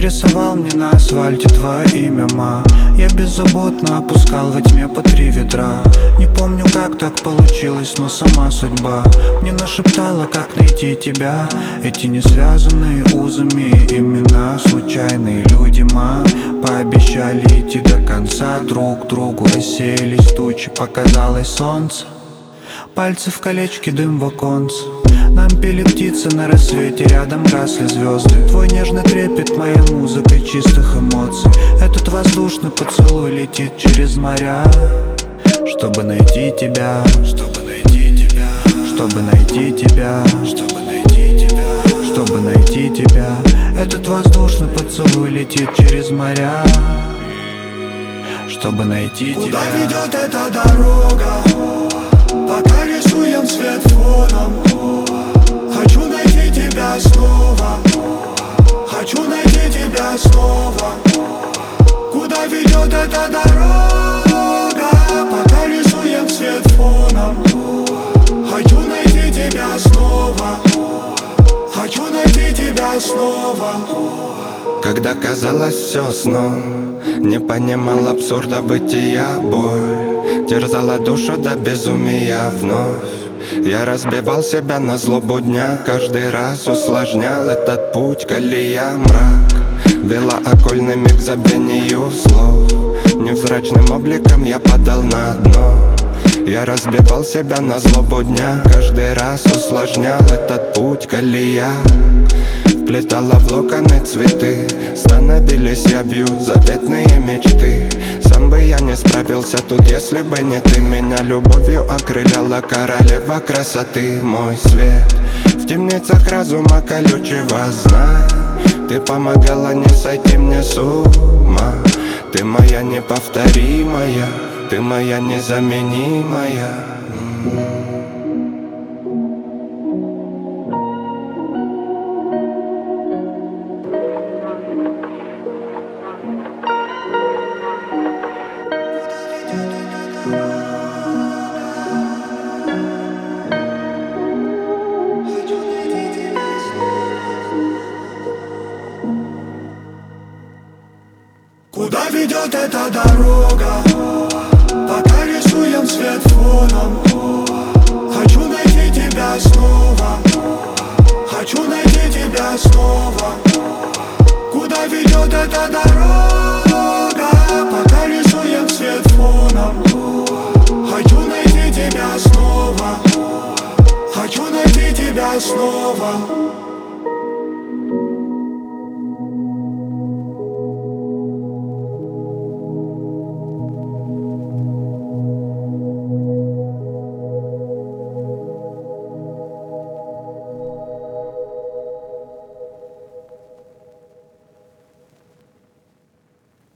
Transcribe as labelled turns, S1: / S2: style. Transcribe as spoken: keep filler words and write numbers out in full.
S1: рисовал мне на асфальте твое имя, ма. Я беззаботно опускал во тьме по три ведра. Не помню, как так получилось, но сама судьба мне нашептала, как найти тебя. Эти не связанные узами имена, случайные люди, ма. Пообещали идти до конца, друг другу рассеялись тучи, показалось солнце. Пальцы в колечке, дым в оконце. Нам пели птицы на рассвете, рядом гасли звезды. Твой нежный трепет, моя музыка чистых эмоций. Этот воздушный поцелуй летит через моря, чтобы найти тебя, чтобы найти тебя, чтобы найти тебя, чтобы найти тебя, чтобы найти тебя. Этот воздушный поцелуй летит через моря, чтобы найти тебя.
S2: Куда ведет эта дорога? Пока рисуем свет фоном. Хочу найти тебя снова. Хочу найти тебя снова. Куда ведет эта дорога? Пока рисуем свет фоном. Хочу найти тебя снова. Хочу найти тебя снова.
S3: Когда казалось все сном, не понимал абсурда бытия. Боль терзала душу до безумия вновь. Я разбивал себя на злобу дня, каждый раз усложнял этот путь. Колея мрак вела окольными к забвению слов. Невзрачным обликом я падал на дно. Я разбивал себя на злобу дня, каждый раз усложнял этот путь. Колея вплетала в локоны цветы, становились явью заветные мечты. Сам бы я не справился тут, если бы не ты. Меня любовью окрыляла королева красоты. Мой свет в темницах разума колючего, знай. Ты помогала не сойти мне с ума. Ты моя неповторимая, ты моя незаменимая.
S2: Куда ведет эта дорога? Пока рисуем свет фоном. Хочу найти тебя снова. Хочу найти тебя снова. Куда ведет эта дорога? Пока рисуем свет фоном. Хочу найти тебя снова. Хочу найти тебя снова.